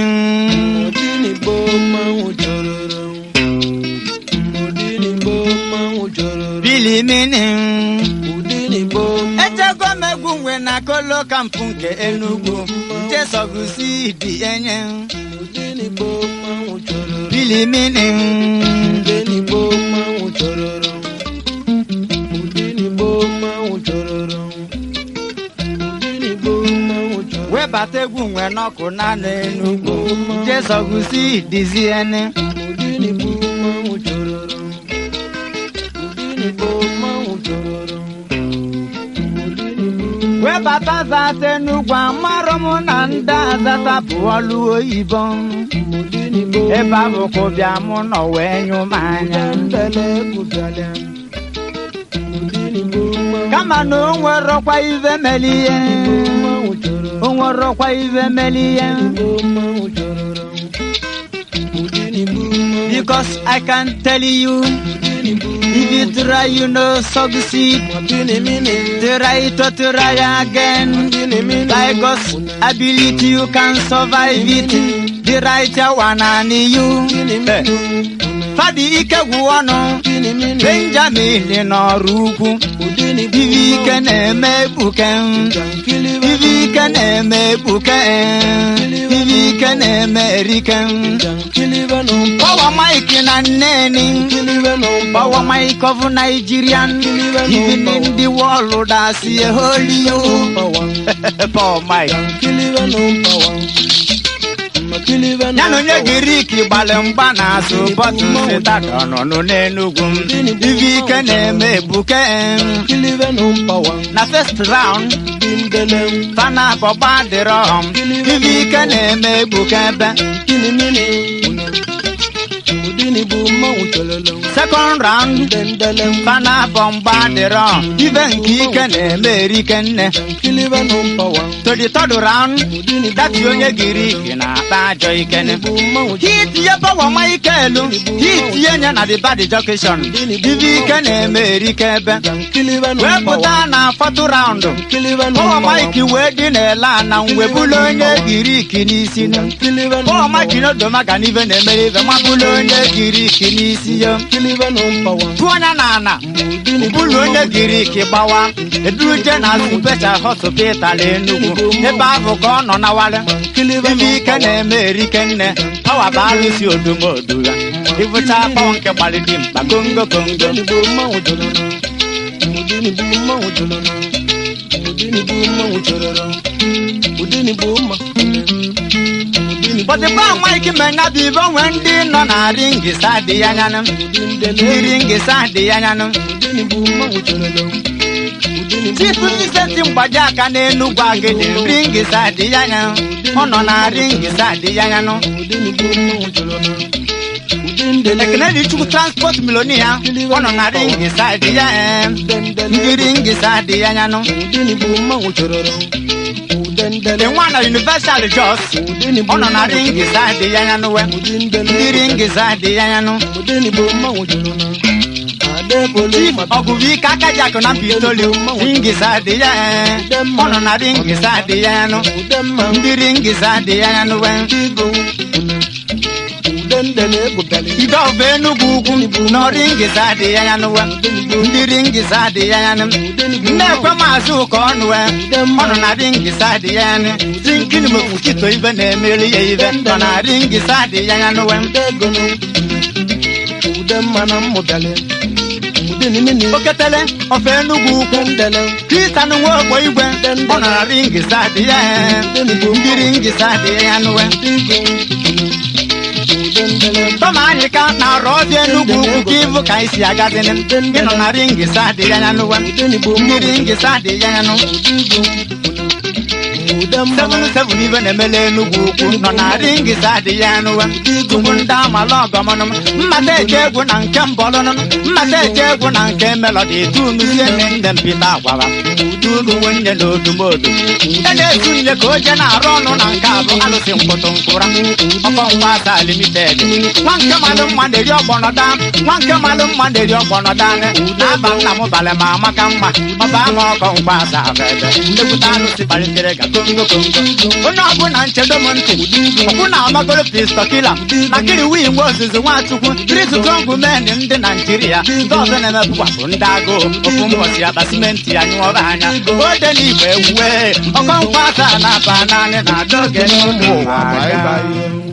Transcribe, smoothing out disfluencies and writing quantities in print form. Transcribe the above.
Udini boma ujororo. Udini boma ujororo. Billy mini. Udini boma. Echego megungwe na kolo kampunke Enugu. Jesogusi di enye. Udini boma ujororo. Billy mini. Udini boma ujororo. Udini boma ujororo. Udini boma ujororo. Webate gungwe noko na Enugu. Jesogusi di ziene. Udini boma ujororo. Udini boma ujororo. Webata zate Enugu amaromu na nda zata buolu oyibo. Eba boko biamu no wenyu manya. Kama no nwero kwa ive melie. Onwero kwa ive melie. Because I can tell you, if you try, you know, succeed. Try to try again. By God's ability, you can survive it. The right one and you. Fadi ike guano, Benjamin no ruku. Ivi can eme buken. Ivi can eme buken. Ivi can American. Power Mike in a nanny. Power Mike of Nigerian. Even in the world, I see a holy you. Power Mike. Nano nyegiriki balemba na so botu seta no n'Enugu. Ivi kene buke na first round fana boba de rom. Ivi kene buke be second round fana bomba de rom. Even kikene American to the third round that you nyegiriki na joy can hit your power Michael, hit Yenya na the body education. Divi can America, well, put down a photo round. Power Mikey wedding a land and we Bulonia Girikinisina. Power Mikey not the Macan even America, Mabulonia Girikinisia. Tuanana, Bulonia Giriki Bawa, a Drujan as better hospital in the Bavo on our Divi can American, how about you do more do that? If it's a punk about him, Bagungo but the bomb Mikey may not be born when the non ring is at the Yanam. The ring is at the Yanam. Chief Minister Bajak and Enugu the ring is at the Yanam. On a ring is at the Yanam. The Canadian to transport Milonia. On a ring is at the Yanam. The ring is at the Yanam. The one at Universal Joss. On a ring is at the Yanam. The ring is at the Yanam. Chief Oguvi Kakajak on Pitolio. Ring is at the Yanam. On a ring is at the Yanam. The ring is at the Yanam. You don't know no ring is at the Yanam. The ring is at the Yanam. Never Mazu Conway. On a ring is at the Yanam. Thinking of Kito even a million even on a ring is at the Yanam. Oketele of Enugu, Christian work where you went on a ring is at the Yanam. The ring is at the Yanam. Tomani can't now roll Enugu, give Kaisi Agatin, in on a ring is at the Yanam. The ring is at the Yanam. 7 even a Melenugu, non a ring is at the Yanam. Gunda Malagamon, Mate Jagun and Cambolon, Mate Jagun and Cam Melody, 2 million in them Pita. unu nwenye na odumodu e na-etu nye ka oje na-arụ ọnụ na nke abụ alụsị mkpụtụ nkụra ọkọnkwa asa limited nwa nke malụ mma na-eri ọgbọnọda nwa nke malụ mma na-eri ọgbọnọda na-aba nna m balị ma amaka mma ọba ama ọkọnkwa asa abebe ekwute alụsị kpalitere ga kongo onye ọbụla nchedo m ntị ọkwụ na amagoro pistọkila na kiri wii nwe ozizi nwachukwu tritutongwu men ndị naijiria ndị ọzọ na-emepụkwapụ ndị agụụ ofu mbọchị aba simenti ya nyụọba anya ode n'igwe ewuwe ọkọnkwa asa na-aba naanị na-adọge n'ụmụ ụwa.